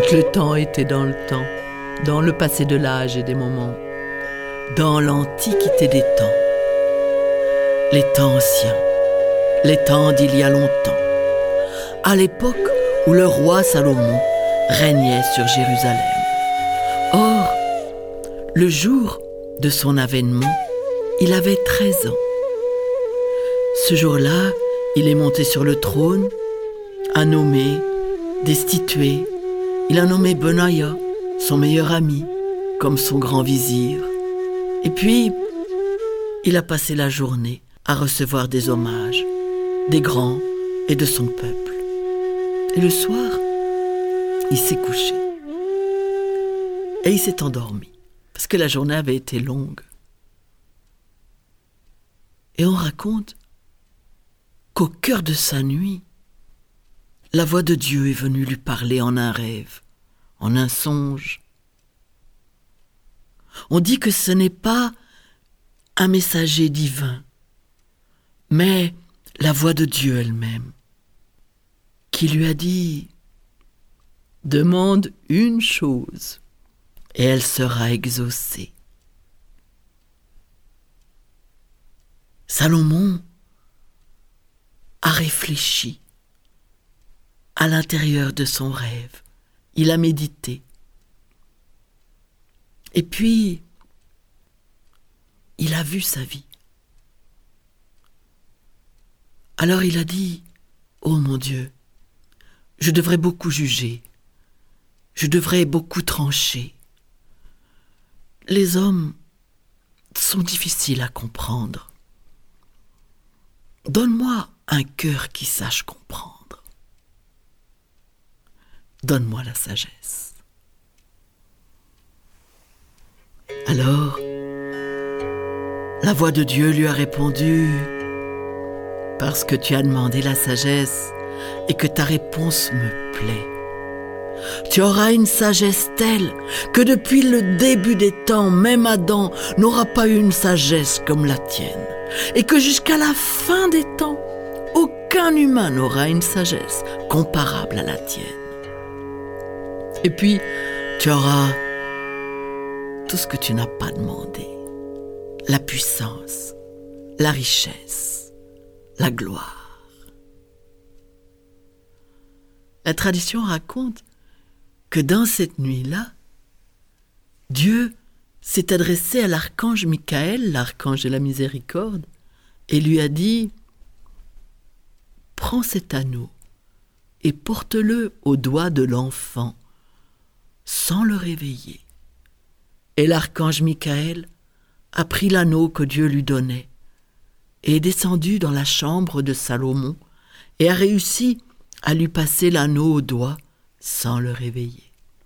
Quand le temps était dans le temps, dans le passé de l'âge et des moments, dans l'antiquité des temps, les temps anciens, les temps d'il y a longtemps, à l'époque où le roi Salomon régnait sur Jérusalem. Or, le jour de son avènement, il avait 13 ans. Ce jour-là, il est monté sur le trône, a nommé, destitué, il a nommé Benaïa, son meilleur ami, comme son grand vizir. Et puis, il a passé la journée à recevoir des hommages, des grands et de son peuple. Et le soir, il s'est couché. Et il s'est endormi, parce que la journée avait été longue. Et on raconte qu'au cœur de sa nuit, la voix de Dieu est venue lui parler en un rêve, en un songe. On dit que ce n'est pas un messager divin, mais la voix de Dieu elle-même, qui lui a dit « Demande une chose, et elle sera exaucée. » Salomon a réfléchi à l'intérieur de son rêve. Il a médité. Et puis, il a vu sa vie. Alors il a dit, « Oh mon Dieu, je devrais beaucoup juger, je devrais beaucoup trancher. Les hommes sont difficiles à comprendre. Donne-moi un cœur qui sache comprendre. Donne-moi la sagesse. » Alors, la voix de Dieu lui a répondu, « Parce que tu as demandé la sagesse et que ta réponse me plaît. Tu auras une sagesse telle que depuis le début des temps, même Adam n'aura pas eu une sagesse comme la tienne. Et que jusqu'à la fin des temps, aucun humain n'aura une sagesse comparable à la tienne. Et puis, tu auras tout ce que tu n'as pas demandé. La puissance, la richesse, la gloire. » La tradition raconte que dans cette nuit-là, Dieu s'est adressé à l'archange Michael, l'archange de la miséricorde, et lui a dit « Prends cet anneau et porte-le au doigt de l'enfant, sans le réveiller. » Et l'archange Michael a pris l'anneau que Dieu lui donnait et est descendu dans la chambre de Salomon et a réussi à lui passer l'anneau au doigt sans le réveiller.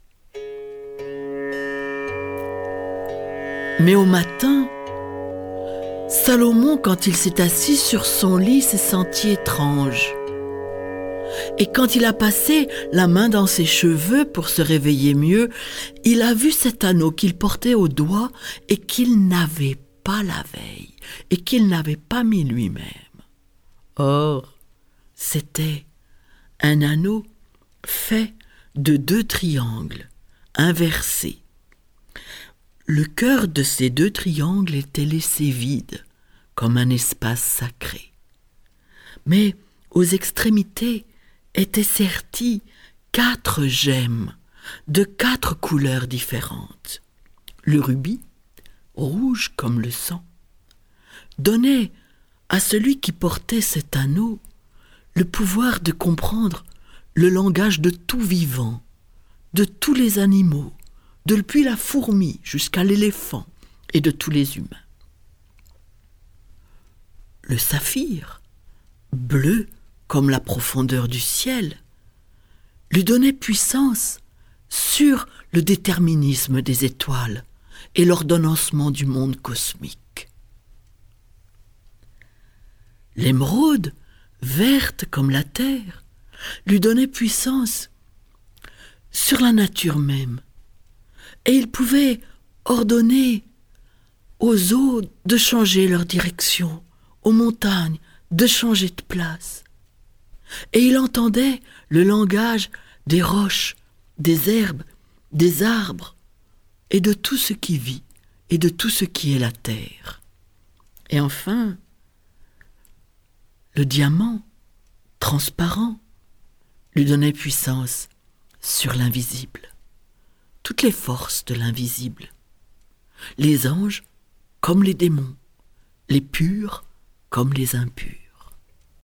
Mais au matin, Salomon, quand il s'est assis sur son lit, s'est senti étrange. Et quand il a passé la main dans ses cheveux pour se réveiller mieux, il a vu cet anneau qu'il portait au doigt et qu'il n'avait pas la veille et qu'il n'avait pas mis lui-même. Or, c'était un anneau fait de 2 triangles inversés. Le cœur de ces 2 triangles était laissé vide, comme un espace sacré. Mais aux extrémités étaient sertis 4 gemmes de 4 couleurs différentes. Le rubis, rouge comme le sang, donnait à celui qui portait cet anneau le pouvoir de comprendre le langage de tout vivant, de tous les animaux, depuis la fourmi jusqu'à l'éléphant et de tous les humains. Le saphir, bleu comme la profondeur du ciel, lui donnait puissance sur le déterminisme des étoiles et l'ordonnancement du monde cosmique. L'émeraude, verte comme la terre, lui donnait puissance sur la nature même, et il pouvait ordonner aux eaux de changer leur direction, aux montagnes de changer de place. Et il entendait le langage des roches, des herbes, des arbres, et de tout ce qui vit, et de tout ce qui est la terre. Et enfin, le diamant, transparent, lui donnait puissance sur l'invisible, toutes les forces de l'invisible, les anges comme les démons, les purs comme les impurs.